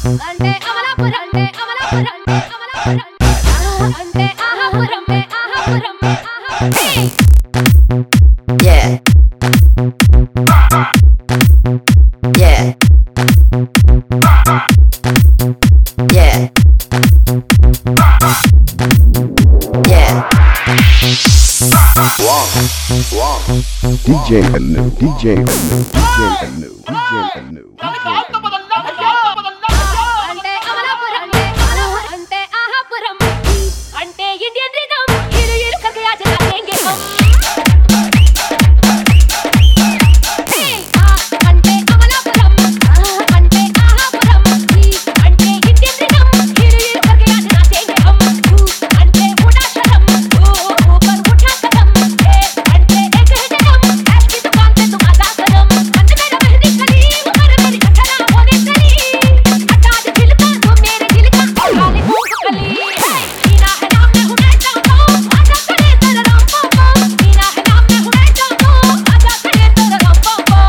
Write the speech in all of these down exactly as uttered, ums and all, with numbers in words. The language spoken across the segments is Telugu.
అంటే అమలాపురం అంటే అమలాపురం అంటే అమలాపురం అంటే ఆహాపురం అంటే ఆహాపురం Yeah. Yeah. Yeah. Yeah. D J Anu, D J Anu, D J Anu, D J Anu. అంటే అమలాపురం అంటే అమలాపురం అంటే ఆహాపురం అంటే ఇండియన్ రిథమ్ ఇరు ఇరు करके आज नाचेंगे हम అంటే అమలాపురం అంటే ఆహాపురం అంటే ఇండియన్ రిథమ్ ఇరు ఇరు करके आज नाचेंगे हम అంటే उठा शर्म ऊपर उठा कदम అంటే एक है जन्म ऐश की दुकान पे तुम आजा करम अंत मेरा मेहंदी कली उमर मेरी अठारह होने चली हटा दे दिल का तू मेरे दिल का काली मूंगफली मीना है नाम में हूं मैं चाहता हूं आजा करे तेरा राम पापा मीना है नाम में हूं मैं चाहता हूं आजा करे तेरा राम पापा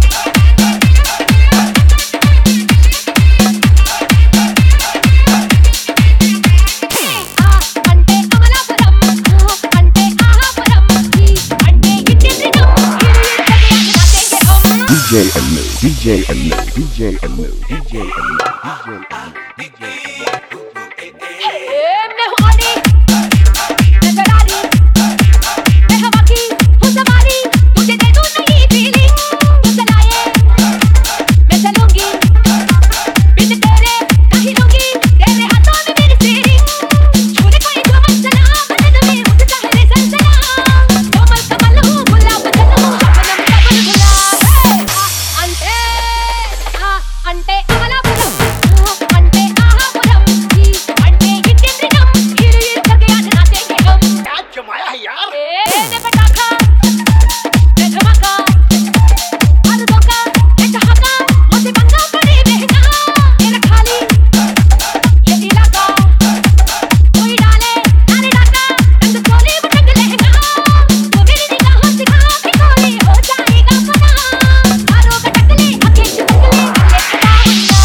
అంటే అమలాపురం అంటే ఆహాపురం అంటే ఇండియన్ రిథమ్ ఇరు ఇరు करके आज नाचेंगे हम D J Anu, D J Anu, D J Anu, D J Anu, D J Anu, D J Anu. मैं हूँ आनी, मैं फरारी, मैं हवा की हूँ सवारी, तुझे दे दूँ नई फीलिंग, तू चलाए, मैं चलूँगी, बिन तेरे नहीं लूँगी, तेरे हाथों में मेरी स्टीयरिंग, छूने कोई जो मत चला, बदन में उठ चाहे सनसना, कोमल कमल हूँ, गुलाब बदन हूँ, शबनम का बुलबुला, अंटे, अंटे अमलापुरम, अंटे आहापुरम, अंटे इंडियन रिथम इरु इरु करके आज नाचेंगे हम क्या जमाया है यार। ए ने पटाखा ने धमाका आज धोखा ने चहाका मुझे बंगा पड़े बहना मेरा खाली ये इलाका कोई डाले नारे डाका रंग चोली बटंग लहंगा वो मेरी निगाहों से खा के कोली हो जाएगा फना मारो कटकले आके चुटकले अल्ले खड़ा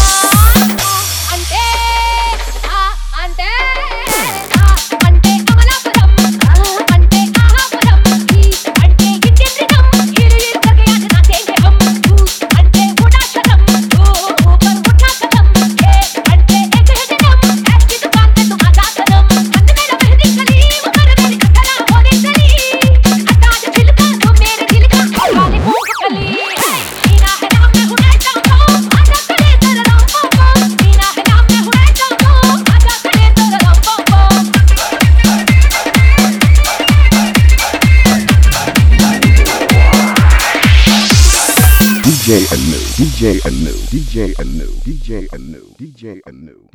अंटे आ अंटे आ अंटे अमलापुरम अंटे आहापुरम अंटे इंडियन रिथम इरु इरु करके आज नाचेंगे हम अंटे उठा शर्म ऊपर उठा कदम अंटे एक है जन्म ऐश की दुकान पे तुम आजा करम अंत मेरा मेहंदी कली उमर मेरी अठारह होने चली हटा दे दिल का तू मेरे दिल का काली मूंगफली मीना है नाम में हूं मैं चाहता हूं आजा करे तेरा राम पापा मीना है नाम में हूं मैं चाहता हूं आजा करे तेरा राम पापा D J Anu, D J Anu, D J Anu, D J Anu, D J Anu.